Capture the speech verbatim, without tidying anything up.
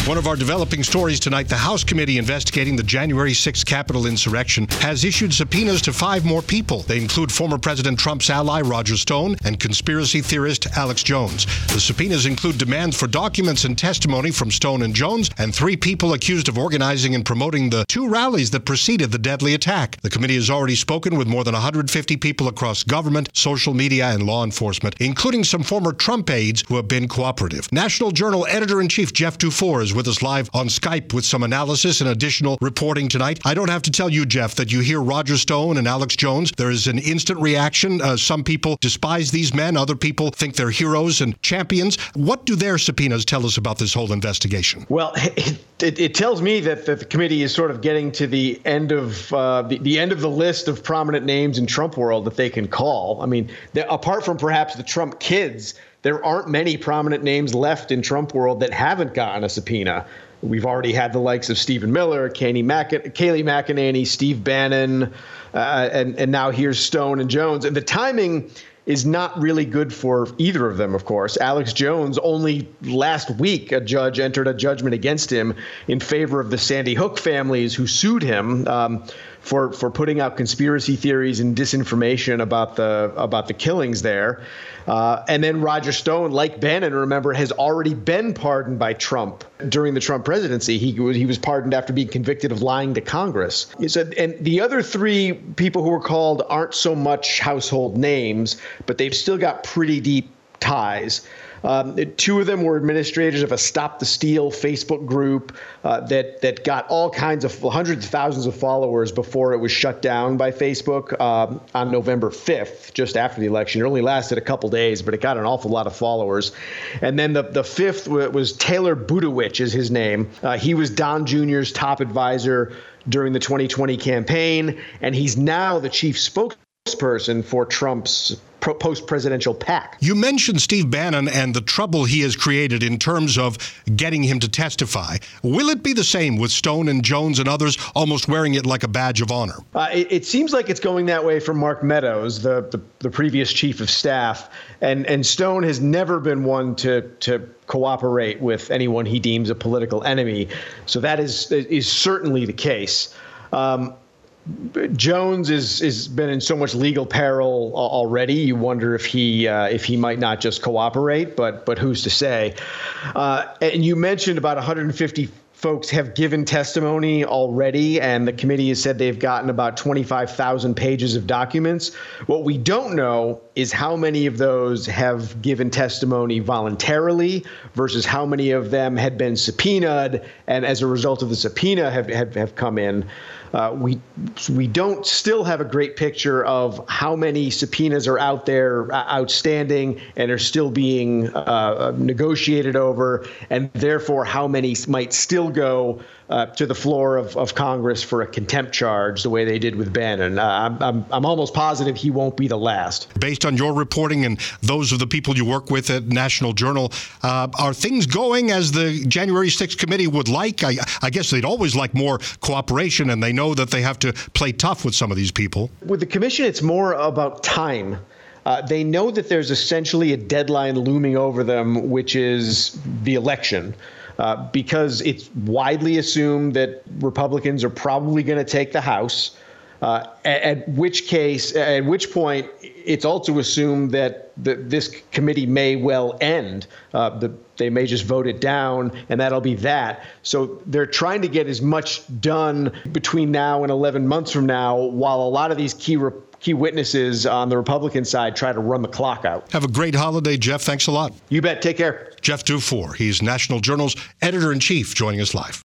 One of our developing stories tonight, the House committee investigating the January sixth Capitol insurrection has issued subpoenas to five more people. They include former President Trump's ally, Roger Stone, and conspiracy theorist Alex Jones. The subpoenas include demands for documents and testimony from Stone and Jones, and three people accused of organizing and promoting the two rallies that preceded the deadly attack. The committee has already spoken with more than one hundred fifty people across government, social media, and law enforcement, including some former Trump aides who have been cooperative. National Journal editor-in-chief Jeff Dufour is with us live on Skype with some analysis and additional reporting tonight. I don't have to tell you, Jeff, that you hear Roger Stone and Alex Jones. There is an instant reaction. Uh, some people despise these men. Other people think they're heroes and champions. What do their subpoenas tell us about this whole investigation? Well, it, it, it tells me that, that the committee is sort of getting to the end of uh, the, the end of the list of prominent names in Trump world that they can call. I mean, apart from perhaps the Trump kids, there aren't many prominent names left in Trump world that haven't gotten a subpoena. We've already had the likes of Stephen Miller, Kayleigh Mac- Kayleigh McEnany, Steve Bannon, uh, and, and now here's Stone and Jones. And the timing is not really good for either of them, of course. Alex Jones, only last week, a judge entered a judgment against him in favor of the Sandy Hook families who sued him um, for for putting out conspiracy theories and disinformation about the about the killings there. Uh, and then Roger Stone, like Bannon, remember, has already been pardoned by Trump during the Trump presidency. He was he was pardoned after being convicted of lying to Congress. He said, and the other three people who were called aren't so much household names, but they've still got pretty deep ties. Um, two of them were administrators of a Stop the Steal Facebook group uh, that that got all kinds of hundreds of thousands of followers before it was shut down by Facebook um, on November fifth, just after the election. It only lasted a couple days, but it got an awful lot of followers. And then the, the fifth was Taylor Budowich is his name. Uh, he was Don Junior's top advisor during the twenty twenty campaign, and he's now the chief spokesperson for Trump's post-presidential PAC. You mentioned Steve Bannon and the trouble he has created in terms of getting him to testify. Will it be the same with Stone and Jones and others almost wearing it like a badge of honor? Uh, it, it seems like it's going that way for Mark Meadows, the, the, the previous chief of staff. And, and Stone has never been one to, to cooperate with anyone he deems a political enemy. So that is, is certainly the case. Um, Jones is is been in so much legal peril already. You wonder if he uh, if he might not just cooperate, but but who's to say? Uh, and you mentioned about one hundred fifty folks have given testimony already, and the committee has said they've gotten about twenty-five thousand pages of documents. What we don't know is how many of those have given testimony voluntarily versus how many of them had been subpoenaed, and as a result of the subpoena have have, have come in. Uh, we we don't still have a great picture of how many subpoenas are out there uh, outstanding and are still being uh, negotiated over, and therefore how many might still go uh, to the floor of, of Congress for a contempt charge the way they did with Bannon. Uh, I'm, I'm, I'm almost positive he won't be the last. Based on your reporting and those of the people you work with at National Journal, uh, are things going as the January sixth committee would like? I, I guess they'd always like more cooperation, and they know that they have to play tough with some of these people. With the commission, it's more about time. Uh, they know that there's essentially a deadline looming over them, which is the election, uh, because it's widely assumed that Republicans are probably going to take the House, uh, at, at which case, at which point it's also assumed that the, this committee may well end. Uh, the, they may just vote it down, and that'll be that. So they're trying to get as much done between now and eleven months from now, while a lot of these key re- key witnesses on the Republican side try to run the clock out. Have a great holiday, Jeff. Thanks a lot. You bet. Take care. Jeff Dufour. He's National Journal's editor-in-chief, joining us live.